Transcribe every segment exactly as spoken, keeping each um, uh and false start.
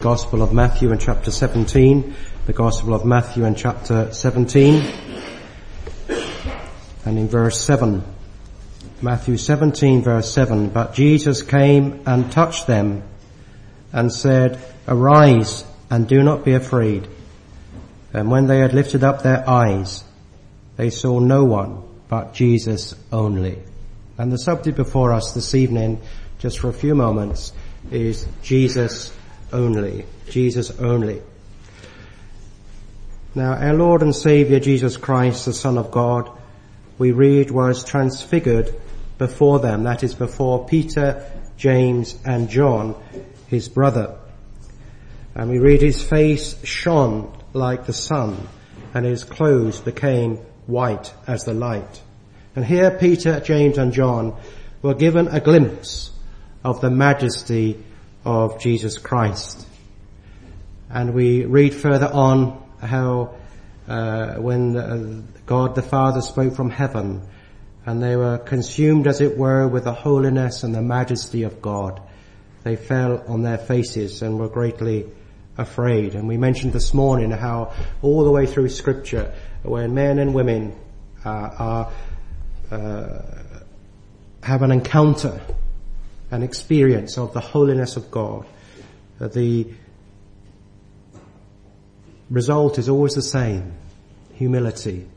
Gospel of Matthew in chapter seventeen, the Gospel of Matthew in chapter seventeen, and in verse seven. Matthew seventeen verse seven, "But Jesus came and touched them and said, 'Arise and do not be afraid.' And when they had lifted up their eyes, they saw no one but Jesus only." And the subject before us this evening, just for a few moments, is Jesus only. Jesus only. Now, our Lord and Saviour Jesus Christ, the Son of God, we read was transfigured before them. That is, before Peter, James and John, his brother. And we read his face shone like the sun, and his clothes became white as the light. And here Peter, James and John were given a glimpse of the majesty of Jesus Christ. And we read further on how uh, when uh, God the Father spoke from heaven, and they were consumed, as it were, with the holiness and the majesty of God, they fell on their faces and were greatly afraid. And we mentioned this morning how all the way through Scripture, when men and women uh, are uh, have an encounter, an experience of the holiness of God, uh, the result is always the same: humility.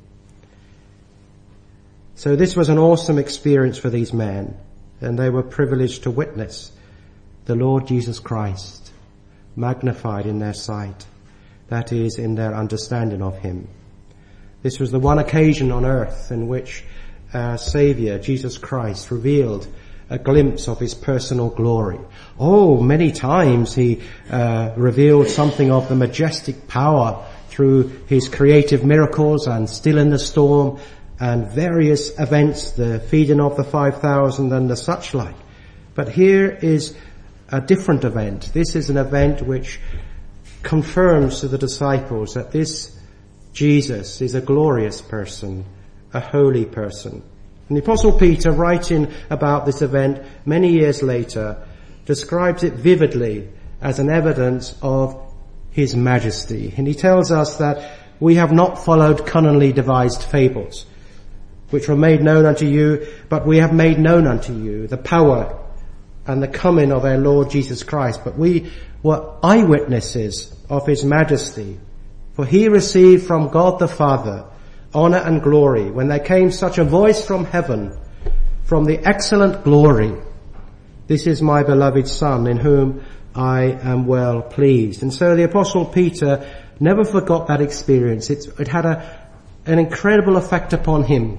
So this was an awesome experience for these men, and they were privileged to witness the Lord Jesus Christ magnified in their sight, that is, in their understanding of him. This was the one occasion on earth in which our Saviour, Jesus Christ, revealed a glimpse of his personal glory. Oh, many times he uh, revealed something of the majestic power through his creative miracles and still in the storm and various events, the feeding of the five thousand and the such like. But here is a different event. This is an event which confirms to the disciples that this Jesus is a glorious person, a holy person. And the Apostle Peter, writing about this event many years later, describes it vividly as an evidence of his majesty. And he tells us that we have not followed cunningly devised fables, which were made known unto you, but we have made known unto you the power and the coming of our Lord Jesus Christ. But we were eyewitnesses of his majesty. For he received from God the Father honor and glory when there came such a voice from heaven, from the excellent glory, "This is my beloved Son, in whom I am well pleased." And so the Apostle Peter never forgot that experience. It, it had a, an incredible effect upon him.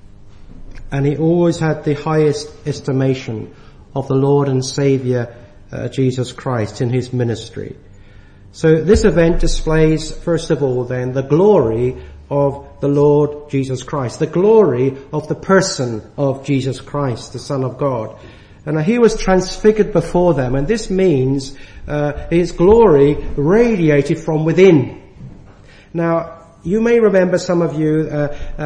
And he always had the highest estimation of the Lord and Saviour uh, Jesus Christ in his ministry. So this event displays, first of all then, the glory of the Lord Jesus Christ, the glory of the person of Jesus Christ, the Son of God. And he was transfigured before them, and this means uh, his glory radiated from within. Now, you may remember, some of you uh, uh,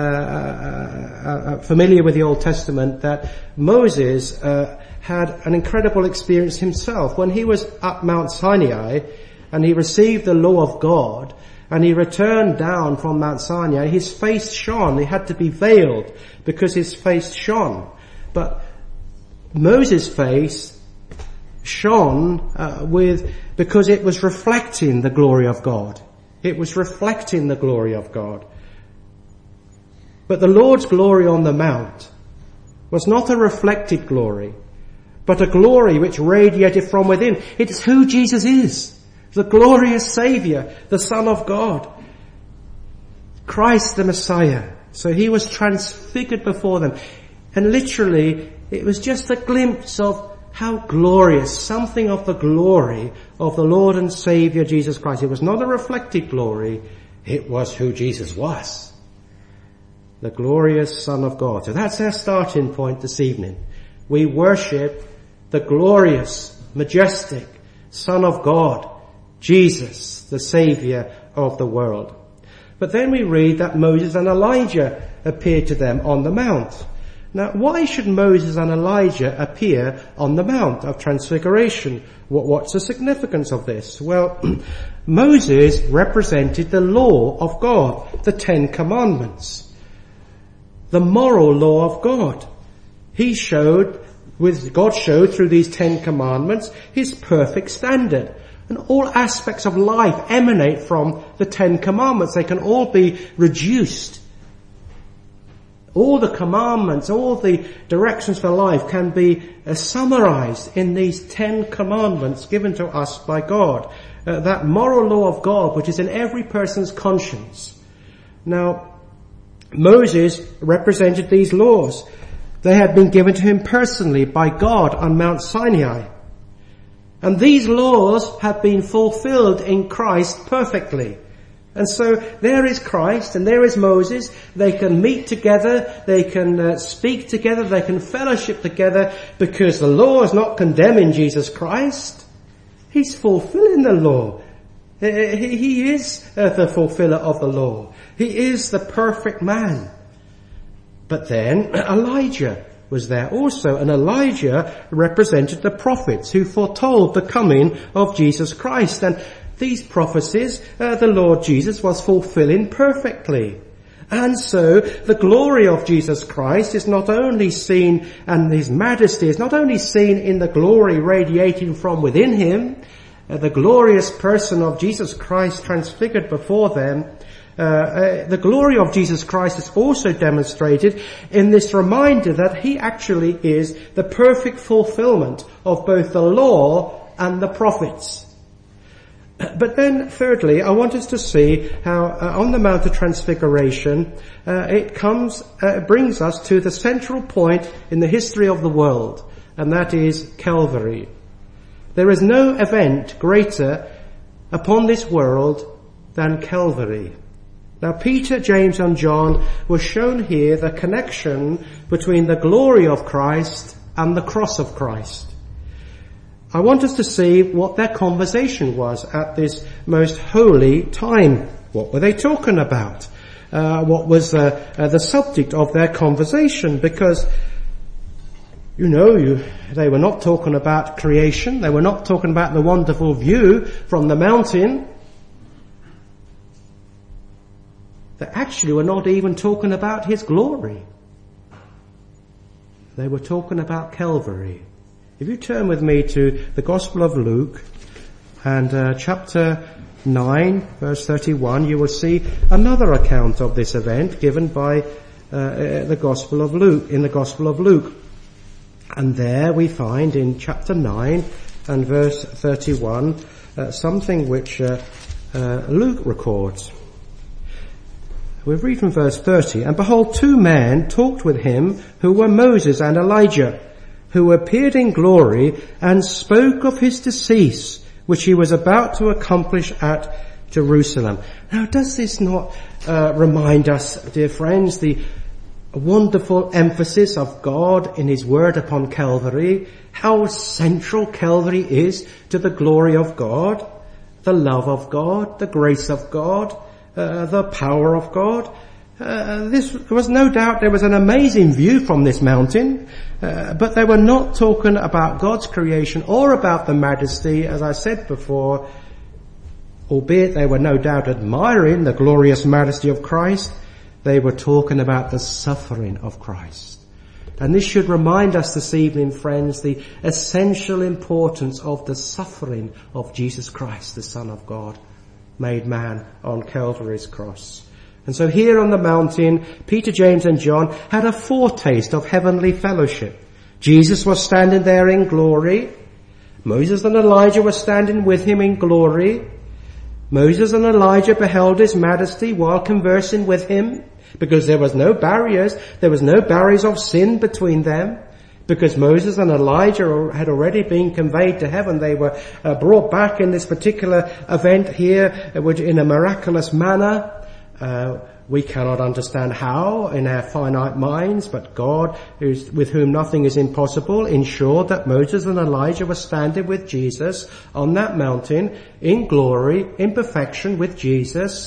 uh, uh, familiar with the Old Testament, that Moses uh, had an incredible experience himself. When he was at Mount Sinai and he received the law of God, and he returned down from Mount Sinai, his face shone. He had to be veiled because his face shone. But Moses' face shone uh, with because it was reflecting the glory of God. It was reflecting the glory of God. But the Lord's glory on the mount was not a reflected glory, but a glory which radiated from within. It's who Jesus is. The glorious Saviour, the Son of God, Christ the Messiah. So he was transfigured before them. And literally, it was just a glimpse of how glorious, something of the glory of the Lord and Saviour Jesus Christ. It was not a reflected glory, it was who Jesus was. The glorious Son of God. So that's our starting point this evening. We worship the glorious, majestic Son of God, Jesus, the Saviour of the world. But then we read that Moses and Elijah appeared to them on the mount. Now, why should Moses and Elijah appear on the Mount of Transfiguration? What, what's the significance of this? Well, Moses represented the law of God, the Ten Commandments, the moral law of God. He showed, with God showed through these Ten Commandments, his perfect standard. And all aspects of life emanate from the Ten Commandments. They can all be reduced. All the commandments, all the directions for life can be uh, summarized in these Ten Commandments given to us by God. Uh, that moral law of God which is in every person's conscience. Now, Moses represented these laws. They had been given to him personally by God on Mount Sinai. And these laws have been fulfilled in Christ perfectly. And so there is Christ and there is Moses. They can meet together, they can uh, speak together, they can fellowship together because the law is not condemning Jesus Christ. He's fulfilling the law. He, he is uh, the fulfiller of the law. He is the perfect man. But then Elijah was there also, and Elijah represented the prophets who foretold the coming of Jesus Christ. And these prophecies, uh, the Lord Jesus was fulfilling perfectly. And so the glory of Jesus Christ is not only seen, and his majesty is not only seen in the glory radiating from within him, uh, the glorious person of Jesus Christ transfigured before them. Uh, uh, the glory of Jesus Christ is also demonstrated in this reminder that he actually is the perfect fulfillment of both the law and the prophets. But then, thirdly, I want us to see how uh, on the Mount of Transfiguration, uh, it comes, uh, brings us to the central point in the history of the world, and that is Calvary. There is no event greater upon this world than Calvary. Now, Peter, James, and John were shown here the connection between the glory of Christ and the cross of Christ. I want us to see what their conversation was at this most holy time. What were they talking about? Uh, what was uh, uh, the subject of their conversation? Because, you know, you, they were not talking about creation. They were not talking about the wonderful view from the mountain. They actually were not even talking about his glory. They were talking about Calvary. If you turn with me to the Gospel of Luke and uh, chapter nine, verse thirty-one, you will see another account of this event given by uh, the Gospel of Luke, in the Gospel of Luke. And there we find in chapter nine and verse thirty-one uh, something which uh, uh, Luke records. We read from verse thirty, "And behold, two men talked with him who were Moses and Elijah, who appeared in glory and spoke of his decease, which he was about to accomplish at Jerusalem." Now, does this not uh, remind us, dear friends, the wonderful emphasis of God in his word upon Calvary, how central Calvary is to the glory of God, the love of God, the grace of God, uh, the power of God? Uh, this was no doubt, there was an amazing view from this mountain, uh, but they were not talking about God's creation or about the majesty, as I said before, albeit they were no doubt admiring the glorious majesty of Christ. They were talking about the suffering of Christ. And this should remind us this evening, friends, the essential importance of the suffering of Jesus Christ, the Son of God, made man on Calvary's cross. And so here on the mountain, Peter, James, and John had a foretaste of heavenly fellowship. Jesus was standing there in glory. Moses and Elijah were standing with him in glory. Moses and Elijah beheld his majesty while conversing with him, because there was no barriers, there was no barriers of sin between them. Because Moses and Elijah had already been conveyed to heaven. They were uh, brought back in this particular event here uh, which in a miraculous manner. Uh, we cannot understand how in our finite minds, but God, who's, with whom nothing is impossible, ensured that Moses and Elijah were standing with Jesus on that mountain in glory, in perfection with Jesus.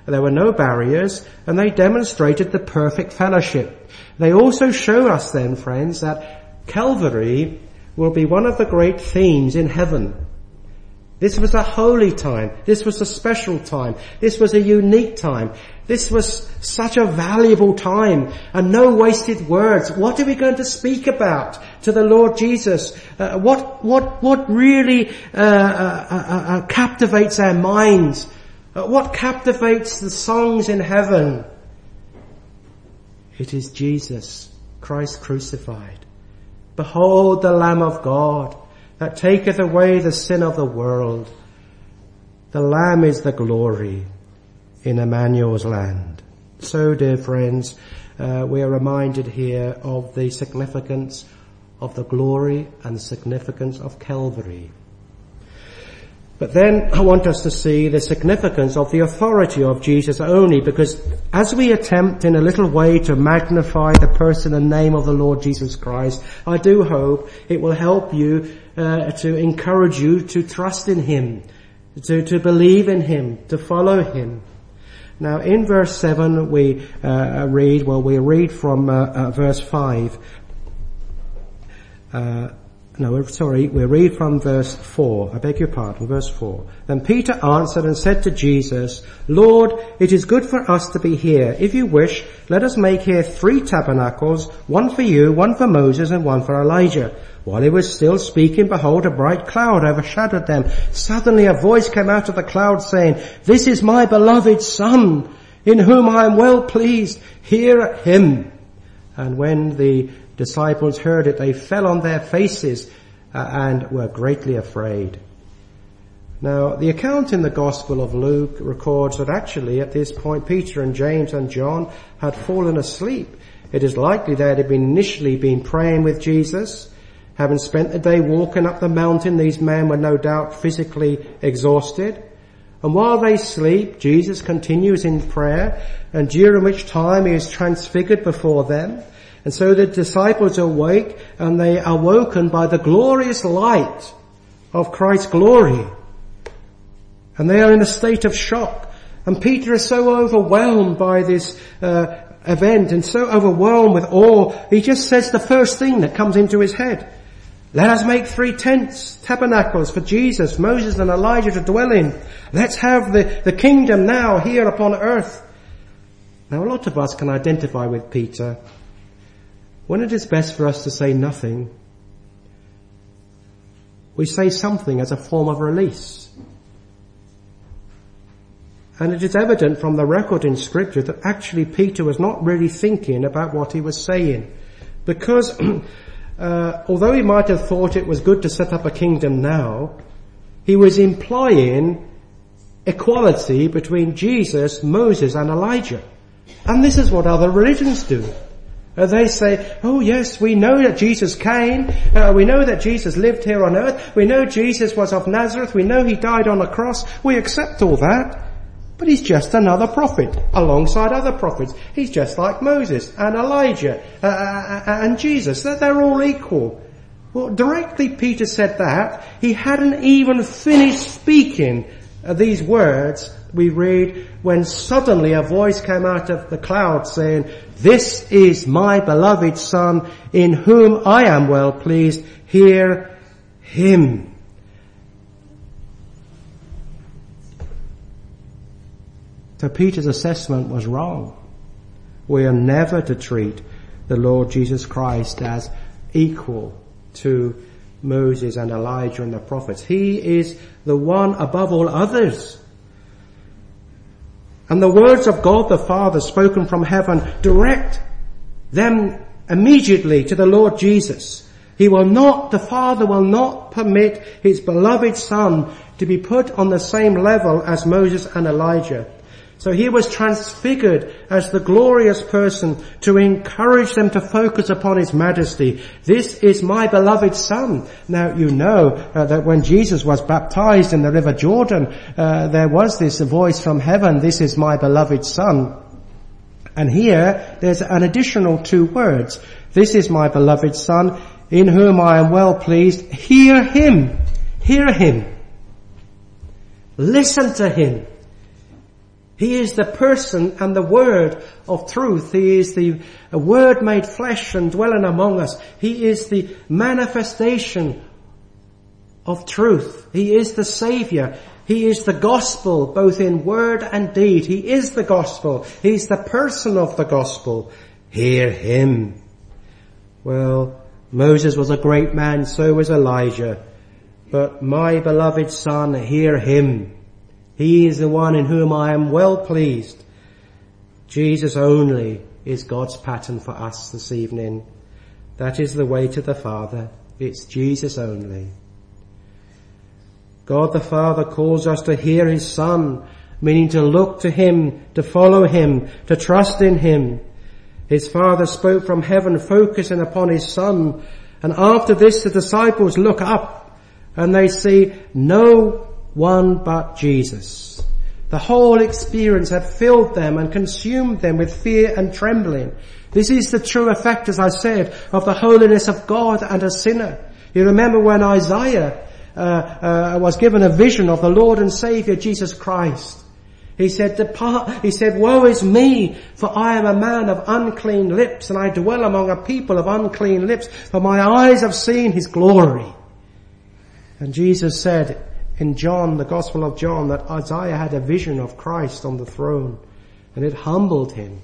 There were no barriers, and they demonstrated the perfect fellowship. They also show us then, friends, that Calvary will be one of the great themes in heaven. This was a holy time. This was a special time. This was a unique time. This was such a valuable time, and no wasted words. What are we going to speak about to the Lord Jesus? Uh, what what what really uh, uh, uh, uh, captivates our minds? Uh, what captivates the songs in heaven? It is Jesus, Christ crucified. Behold the Lamb of God that taketh away the sin of the world. The Lamb is the glory in Emmanuel's land. So, dear friends, uh, we are reminded here of the significance of the glory and significance of Calvary. But then I want us to see the significance of the authority of Jesus only, because as we attempt in a little way to magnify the person and name of the Lord Jesus Christ, I do hope it will help you uh, to encourage you to trust in Him, to, to believe in Him, to follow Him. Now in verse seven we uh, read, well we read from uh, uh, verse five. Uh, No, sorry, we read from verse four. I beg your pardon, verse four. Then Peter answered and said to Jesus, Lord, it is good for us to be here. If you wish, let us make here three tabernacles, one for you, one for Moses, and one for Elijah. While he was still speaking, behold, a bright cloud overshadowed them. Suddenly a voice came out of the cloud saying, This is my beloved Son, in whom I am well pleased. Hear him. And when the disciples heard it, they fell on their faces uh, and were greatly afraid. Now, the account in the Gospel of Luke records that actually at this point Peter and James and John had fallen asleep. It is likely they had been initially been praying with Jesus. Having spent the day walking up the mountain, these men were no doubt physically exhausted. And while they sleep, Jesus continues in prayer, and during which time he is transfigured before them. And so the disciples awake, and they are woken by the glorious light of Christ's glory. And they are in a state of shock. And Peter is so overwhelmed by this uh, event and so overwhelmed with awe, he just says the first thing that comes into his head. Let us make three tents, tabernacles for Jesus, Moses and Elijah to dwell in. Let's have the, the kingdom now here upon earth. Now a lot of us can identify with Peter. When it is best for us to say nothing, we say something as a form of release. And it is evident from the record in Scripture that actually Peter was not really thinking about what he was saying. Because uh, although he might have thought it was good to set up a kingdom now, he was implying equality between Jesus, Moses and Elijah. And this is what other religions do. Uh, they say, oh yes, we know that Jesus came, uh, we know that Jesus lived here on earth, we know Jesus was of Nazareth, we know he died on a cross, we accept all that, but he's just another prophet alongside other prophets. He's just like Moses and Elijah uh, and Jesus, that they're all equal. Well, directly Peter said that, he hadn't even finished speaking uh, these words. We read, when suddenly a voice came out of the cloud saying, This is my beloved Son, in whom I am well pleased. Hear him. So Peter's assessment was wrong. We are never to treat the Lord Jesus Christ as equal to Moses and Elijah and the prophets. He is the one above all others. And the words of God the Father spoken from heaven direct them immediately to the Lord Jesus. He will not, the Father will not permit his beloved Son to be put on the same level as Moses and Elijah. So he was transfigured as the glorious person to encourage them to focus upon his majesty. This is my beloved Son. Now you know uh, that when Jesus was baptized in the river Jordan, uh, there was this voice from heaven, this is my beloved Son. And here there's an additional two words. This is my beloved Son, in whom I am well pleased. Hear him. Hear him. Listen to him. He is the person and the word of truth. He is the word made flesh and dwelling among us. He is the manifestation of truth. He is the Saviour. He is the gospel, both in word and deed. He is the gospel. He's the person of the gospel. Hear him. Well, Moses was a great man, so was Elijah. But my beloved son, hear him. He is the one in whom I am well pleased. Jesus only is God's pattern for us this evening. That is the way to the Father. It's Jesus only. God the Father calls us to hear his Son, meaning to look to him, to follow him, to trust in him. His Father spoke from heaven, focusing upon his Son. And after this, the disciples look up and they see no one but Jesus. The whole experience had filled them and consumed them with fear and trembling. This is the true effect, as I said, of the holiness of God and a sinner. You remember when Isaiah uh, uh, was given a vision of the Lord and Saviour Jesus Christ. He said, Depart, he said, woe is me, for I am a man of unclean lips, and I dwell among a people of unclean lips, for my eyes have seen his glory. And Jesus said in John, the Gospel of John, that Isaiah had a vision of Christ on the throne, and it humbled him.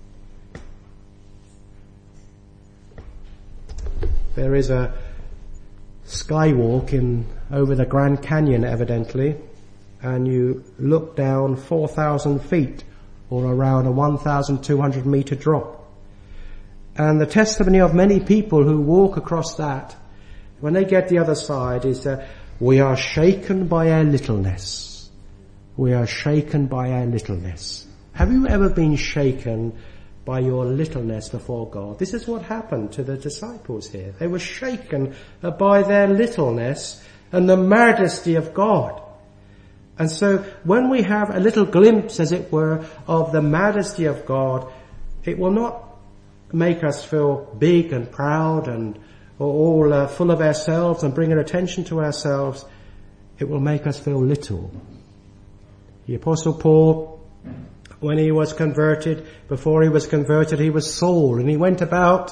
There is a skywalk in over the Grand Canyon, evidently, and you look down four thousand feet, or around a one thousand two hundred meter drop. And the testimony of many people who walk across that, when they get the other side, is that we are shaken by our littleness. We are shaken by our littleness. Have you ever been shaken by your littleness before God? This is what happened to the disciples here. They were shaken by their littleness and the majesty of God. And so when we have a little glimpse, as it were, of the majesty of God, it will not make us feel big and proud and or all uh, full of ourselves and bring our attention to ourselves. It will make us feel little. The Apostle Paul, when he was converted, before he was converted, he was Saul, and he went about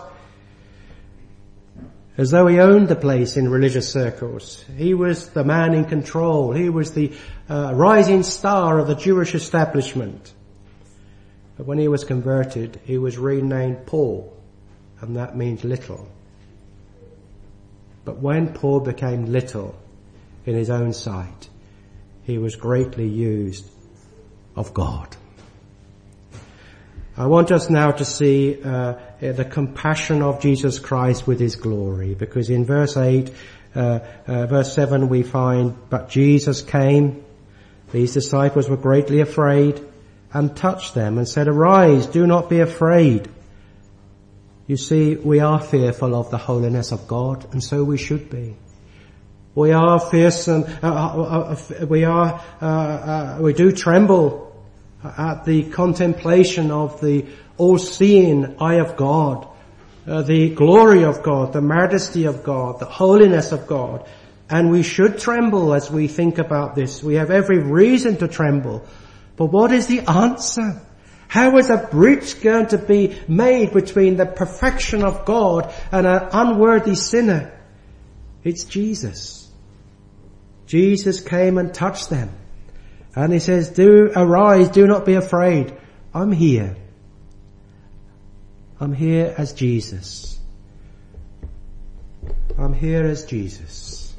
as though he owned the place in religious circles. He was the man in control. He was the uh, rising star of the Jewish establishment. But when he was converted, he was renamed Paul, and that means little. But when Paul became little in his own sight, he was greatly used of God. I want us now to see uh, the compassion of Jesus Christ with his glory, because in verse eight, uh, uh, verse seven we find, but Jesus came, these disciples were greatly afraid, and touched them and said, arise, do not be afraid. You see, we are fearful of the holiness of God, and so we should be. We are fearsome, uh, uh, uh, we are, uh, uh, we do tremble at the contemplation of the all-seeing eye of God, uh, the glory of God, the majesty of God, the holiness of God. And we should tremble as we think about this. We have every reason to tremble. But what is the answer? How is a bridge going to be made between the perfection of God and an unworthy sinner? It's Jesus. Jesus came and touched them. And he says, do arise, do not be afraid. I'm here. I'm here as Jesus. I'm here as Jesus.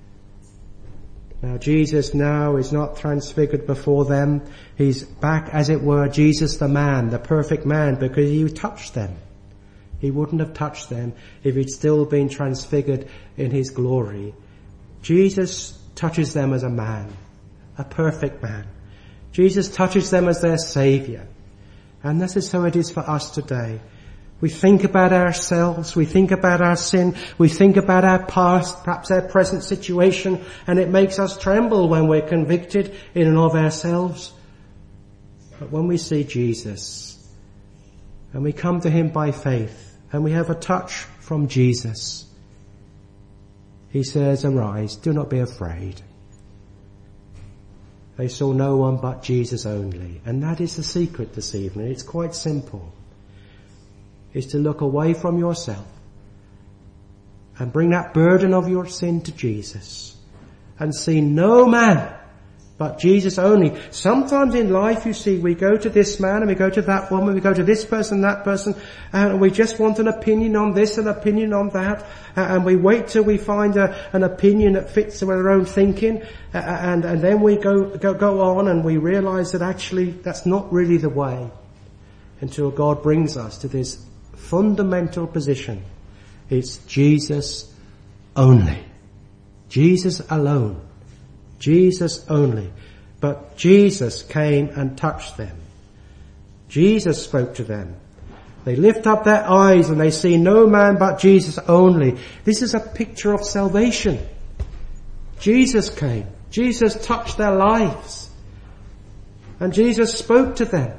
Now Jesus now is not transfigured before them. He's back, as it were, Jesus the man, the perfect man, because he touched them. He wouldn't have touched them if he'd still been transfigured in his glory. Jesus touches them as a man, a perfect man. Jesus touches them as their Saviour. And this is how it is for us today. We think about ourselves, we think about our sin, we think about our past, perhaps our present situation, and it makes us tremble when we're convicted in and of ourselves. But when we see Jesus, and we come to him by faith, and we have a touch from Jesus, he says, arise, do not be afraid. They saw no one but Jesus only. And that is the secret this evening. It's quite simple. It's to look away from yourself and bring that burden of your sin to Jesus and see no man but Jesus only. Sometimes in life, you see, we go to this man and we go to that woman, we go to this person, that person, and we just want an opinion on this, an opinion on that, and we wait till we find a, an opinion that fits with our own thinking, and, and then we go, go, go on and we realize that actually that's not really the way until God brings us to this fundamental position. It's Jesus only. Jesus alone. Jesus only. But Jesus came and touched them. Jesus spoke to them. They lift up their eyes and they see no man but Jesus only. This is a picture of salvation. Jesus came. Jesus touched their lives. And Jesus spoke to them.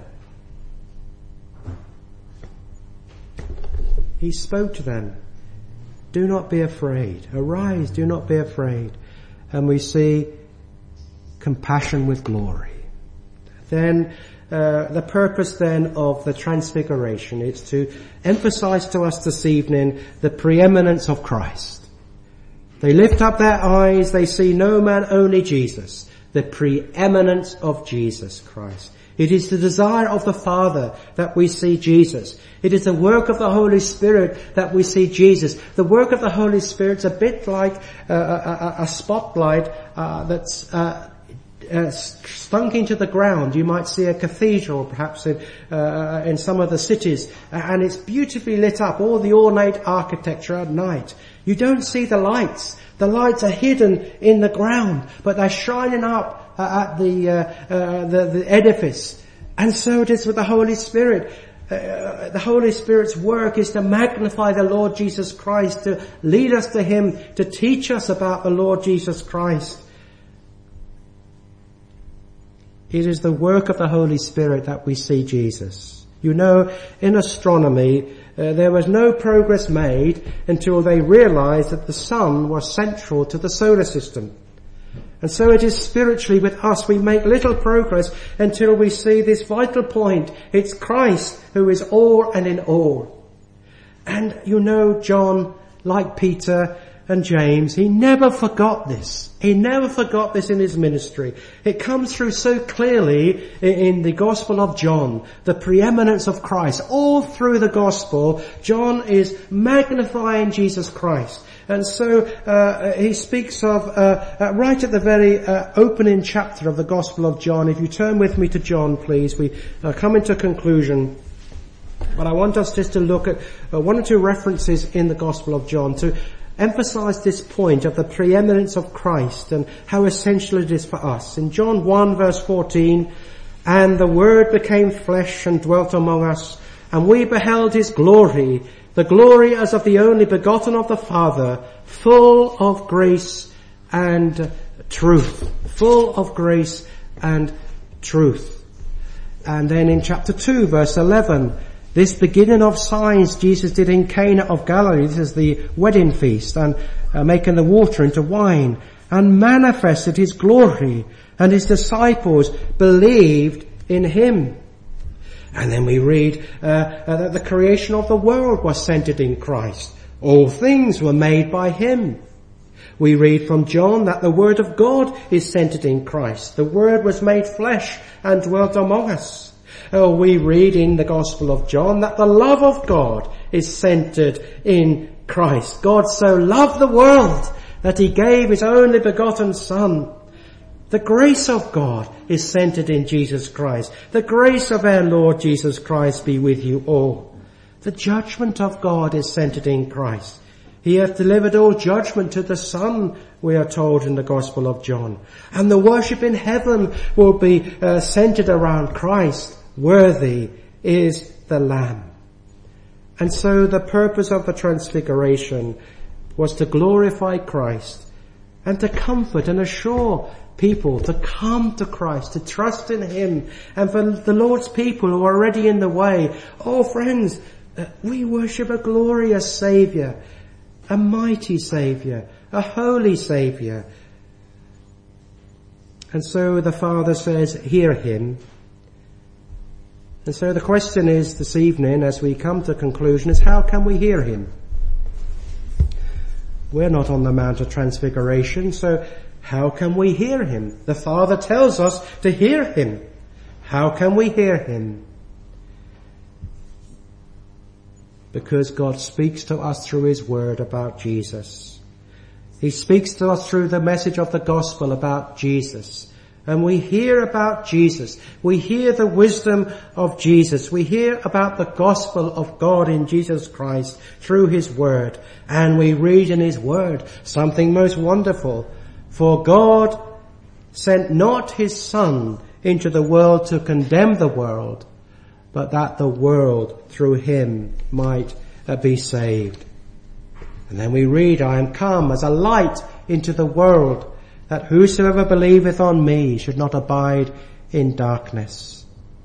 He spoke to them. Do not be afraid. Arise, do not be afraid. And we see compassion with glory. Then uh, the purpose then of the transfiguration is to emphasize to us this evening the preeminence of Christ. They lift up their eyes, they see no man, only Jesus. The preeminence of Jesus Christ. It is the desire of the Father that we see Jesus. It is the work of the Holy Spirit that we see Jesus. The work of the Holy Spirit's a bit like uh, a, a spotlight uh, that's uh, uh, stunk into the ground. You might see a cathedral, perhaps in, uh, in some of the cities, and it's beautifully lit up, all the ornate architecture at night. You don't see the lights. The lights are hidden in the ground, but they're shining up Uh, at the, uh, uh, the, the edifice. And so it is with the Holy Spirit. Uh, the Holy Spirit's work is to magnify the Lord Jesus Christ, to lead us to Him, to teach us about the Lord Jesus Christ. It is the work of the Holy Spirit that we see Jesus. You know, in astronomy, uh, there was no progress made until they realized that the sun was central to the solar system. And so it is spiritually with us. We make little progress until we see this vital point. It's Christ who is all and in all. And you know, John, like Peter and James, he never forgot this. He never forgot this in his ministry. It comes through so clearly in the Gospel of John, the preeminence of Christ. All through the Gospel, John is magnifying Jesus Christ. And so uh, he speaks of, uh, uh, right at the very uh, opening chapter of the Gospel of John. If you turn with me to John, please, we uh, come into conclusion. But I want us just to look at uh, one or two references in the Gospel of John to emphasize this point of the preeminence of Christ and how essential it is for us. In John one verse fourteen, and the Word became flesh and dwelt among us, and we beheld His glory, the glory as of the only begotten of the Father, full of grace and truth. Full of grace and truth. And then in chapter two, verse eleven, this beginning of signs Jesus did in Cana of Galilee. This is the wedding feast, and uh, making the water into wine, and manifested His glory, and His disciples believed in Him. And then we read uh, uh, that the creation of the world was centered in Christ. All things were made by Him. We read from John that the Word of God is centered in Christ. The Word was made flesh and dwelt among us. Oh, we read in the Gospel of John that the love of God is centered in Christ. God so loved the world that He gave His only begotten Son. The grace of God is centered in Jesus Christ. The grace of our Lord Jesus Christ be with you all. The judgment of God is centered in Christ. He hath delivered all judgment to the Son, we are told in the Gospel of John. And the worship in heaven will be uh, centered around Christ. Worthy is the Lamb. And so the purpose of the Transfiguration was to glorify Christ and to comfort and assure people to come to Christ, to trust in Him. And for the Lord's people who are already in the way, oh friends, uh, we worship a glorious Saviour, a mighty Saviour, a holy Saviour. And so the Father says, hear him. And so the question is this evening, as we come to conclusion, is how can we hear him? We're not on the Mount of Transfiguration, so how can we hear him? The Father tells us to hear him. How can we hear him? Because God speaks to us through his word about Jesus. He speaks to us through the message of the gospel about Jesus. And we hear about Jesus. We hear the wisdom of Jesus. We hear about the gospel of God in Jesus Christ through his word. And we read in his word something most wonderful. For God sent not his Son into the world to condemn the world, but that the world through him might uh, be saved. And then we read, I am come as a light into the world, that whosoever believeth on me should not abide in darkness.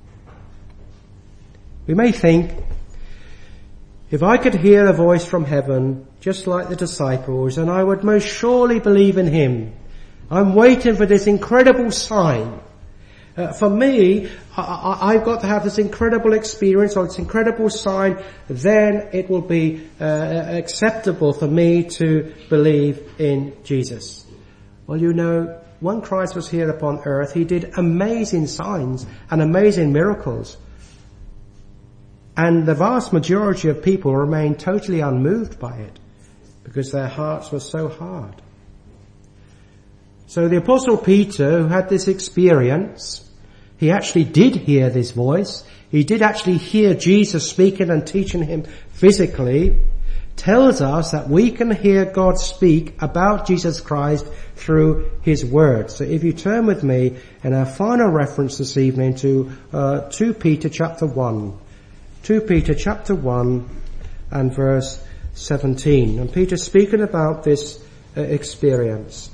We may think, if I could hear a voice from heaven, just like the disciples, and I would most surely believe in him. I'm waiting for this incredible sign. Uh, for me, I, I, I've got to have this incredible experience or this incredible sign, then it will be uh, acceptable for me to believe in Jesus. Well, you know, when Christ was here upon earth, he did amazing signs and amazing miracles. And the vast majority of people remained totally unmoved by it because their hearts were so hard. So the Apostle Peter, who had this experience, he actually did hear this voice. He did actually hear Jesus speaking and teaching him physically, tells us that we can hear God speak about Jesus Christ through his word. So if you turn with me in our final reference this evening to uh, Second Peter chapter one. Second Peter chapter one and verse seventeen. And Peter's speaking about this uh, experience.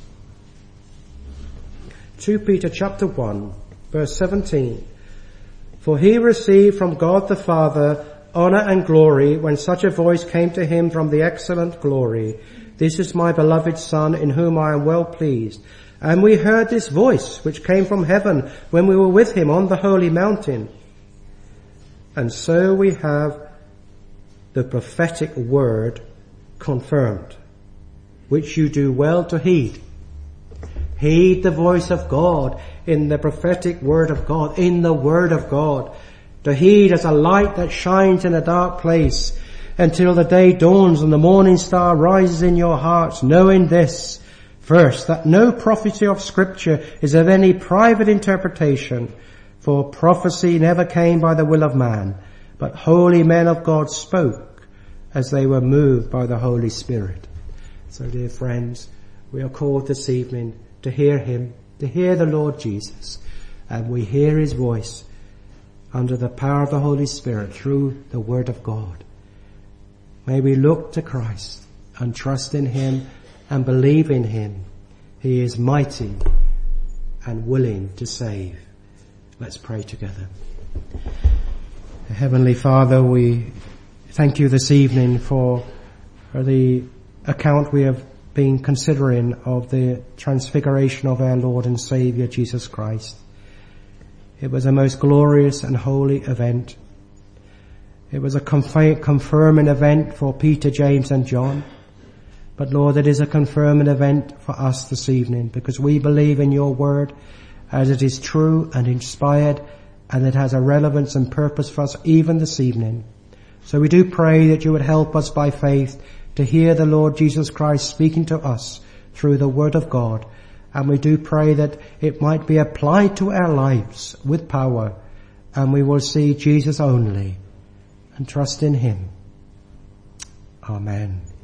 Second Peter chapter one, verse seventeen. For he received from God the Father honor and glory when such a voice came to him from the excellent glory. This is my beloved Son in whom I am well pleased. And we heard this voice which came from heaven when we were with him on the holy mountain. And so we have the prophetic word confirmed, which you do well to heed. Heed the voice of God in the prophetic word of God, in the word of God. To heed as a light that shines in a dark place until the day dawns and the morning star rises in your hearts, knowing this, first, that no prophecy of Scripture is of any private interpretation, for prophecy never came by the will of man, but holy men of God spoke as they were moved by the Holy Spirit. So, dear friends, we are called this evening to hear him, to hear the Lord Jesus, and we hear his voice under the power of the Holy Spirit through the Word of God. May we look to Christ and trust in him and believe in him. He is mighty and willing to save. Let's pray together. Heavenly Father, we thank you this evening for, for the account we have been considering of the transfiguration of our Lord and Saviour Jesus Christ. It was a most glorious and holy event. It was a confirming event for Peter, James and John. But Lord, it is a confirming event for us this evening because we believe in your word as it is true and inspired, and it has a relevance and purpose for us even this evening. So we do pray that you would help us by faith to hear the Lord Jesus Christ speaking to us through the word of God. And we do pray that it might be applied to our lives with power, and we will see Jesus only and trust in him. Amen.